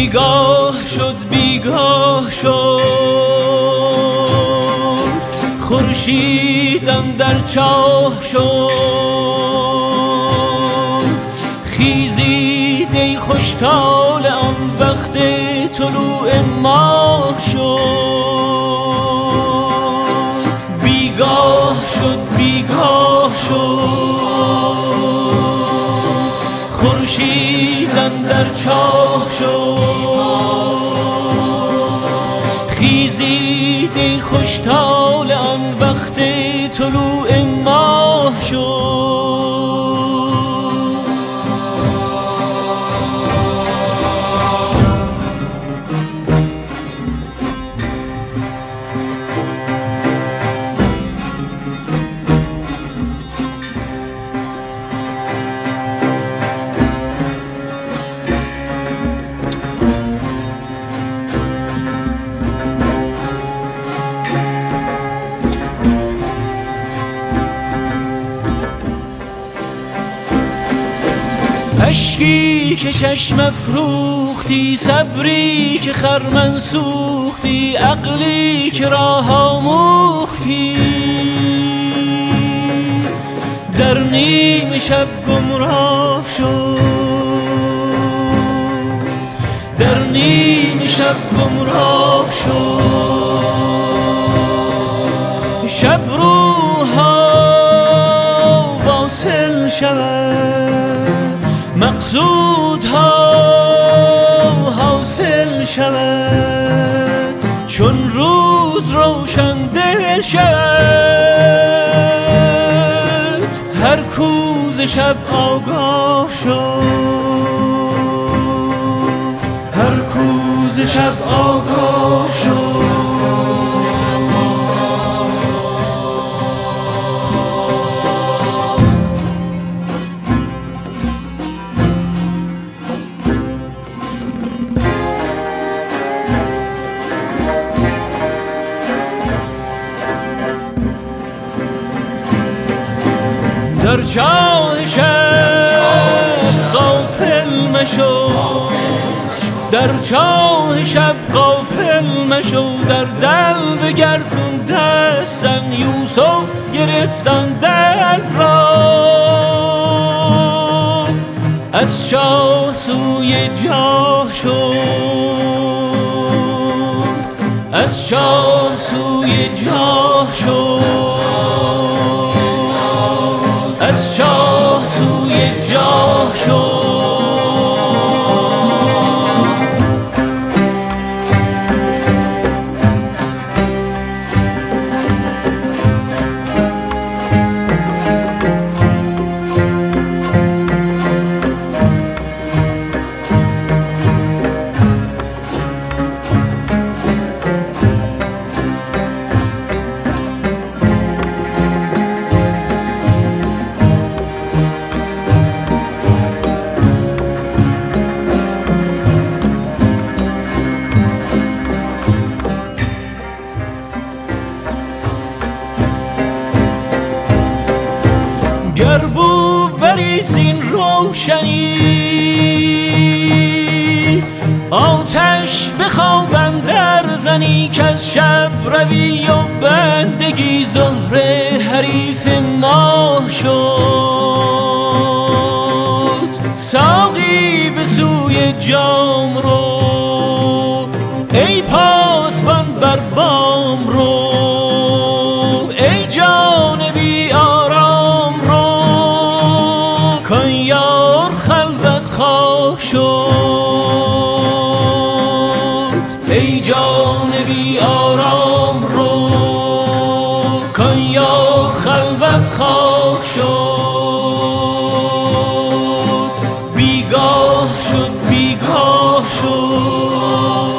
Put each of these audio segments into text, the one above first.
بیگاه شد بیگاه شد خورشیدم در چاه شد خیزید ای خوشحال آن وقت طلوع ماه شد بیگاه شد بیگاه شد خورشیدم در چاه شد خیزید ای خوشحال آن وقت طلوع ماه شد اشکی که چشم افروختی صبری که خرمن سوختی عقلی که راه آموختی در نیم شب گمراه شد در نیم شب گمراه شد شب روها واصل شود مقصودها حاصل شود چون روز روشن دل شد هر کوز شب آگاه شد هر کوز شب آگاه شد در چاه شب غافل مشو در چاه شب غافل مشو در دل بگردون دستن یوسف گرفتن دل را از چاه سوی جاه شو از چاه سوی جاه شو از چاه سوی جاه شد گر بو بریزین روشنی آتش بخوابن در زنی که از شب روی و بندگی زهره حریف ماه شد ساقی به سوی جام رو ای پاسبان بر بام رو ای جان بی آرام رو کان یار خلوت خواه شد ای جان بی آرام رو کان یار خلوت خواه شد بیگاه شد بیگاه شد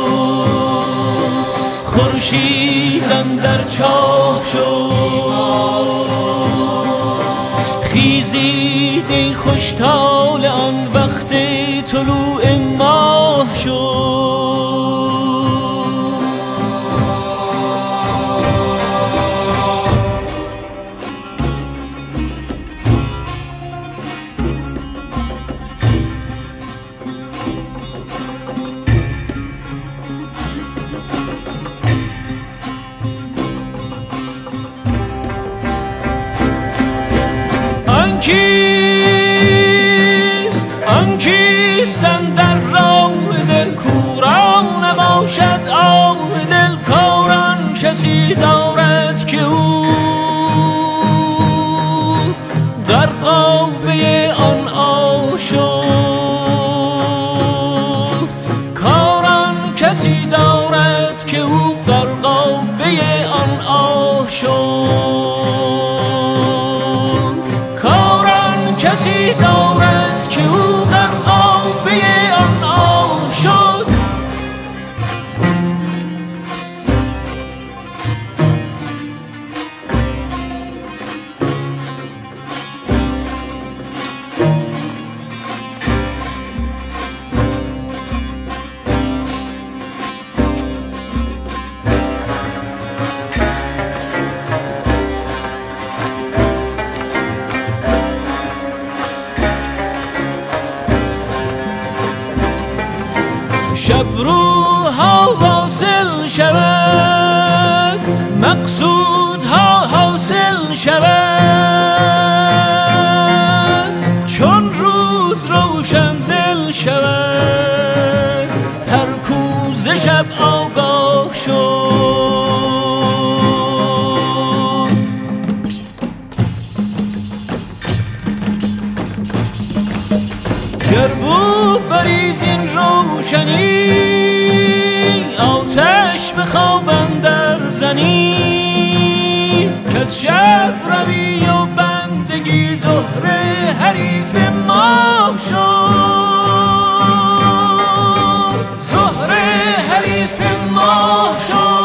خورشیدم در چاه شد خیزید ای خوشحال آن وقت طلوع ماه شد شب روها واصل شود، مقصودها حاصل شود، چون روز روشن دل شود، هر کوز شب آگاه شد. گر بود بریز این روشنی، آتش به خواب اندر زنی، کز شب روی و بندگی زهره حریف ماه شد، زهره حریف ماه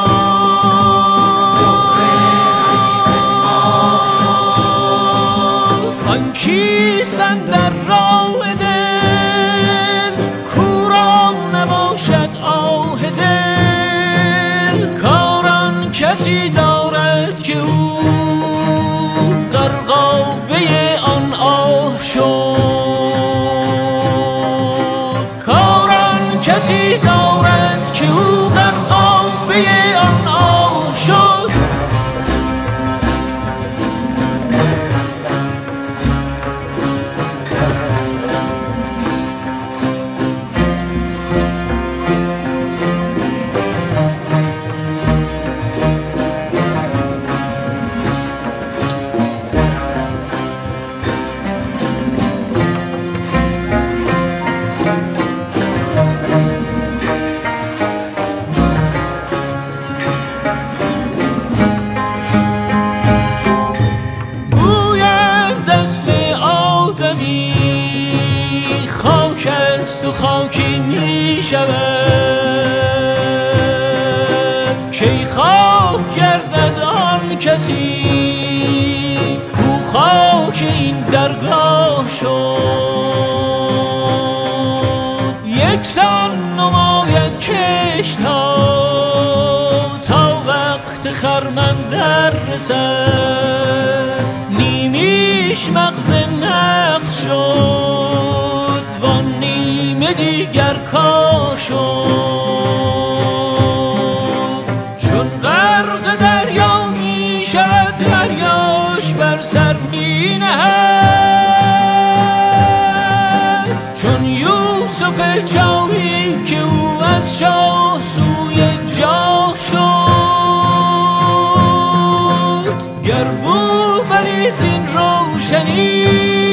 شد. آن کیست اندر راه دل، کورا نباشد آه دل، کاران کسی دارد که او غرقابه آن آه شد، کاران کسی دارد که او غرقابه آن آه شد. خاک است و خاکی می شود، کی خاک گردد آن کسی کو خاک این درگاه شد. یکسان نماید کشت تا وقت خرمن در رسد، نیمیش مغز نقص شد وان نیمه دیگر کاه شد. چون غرق دریا می شود دریاش بر سر می نهد، چون یوسف جاهی که او از شاه سوی جاه شد. گر بود بریز این روشنی،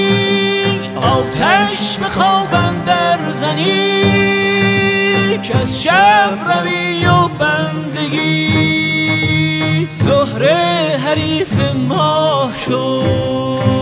آتش به خواب اندر زنی، که از شب روی و بندگی زهره حریف ماه شد.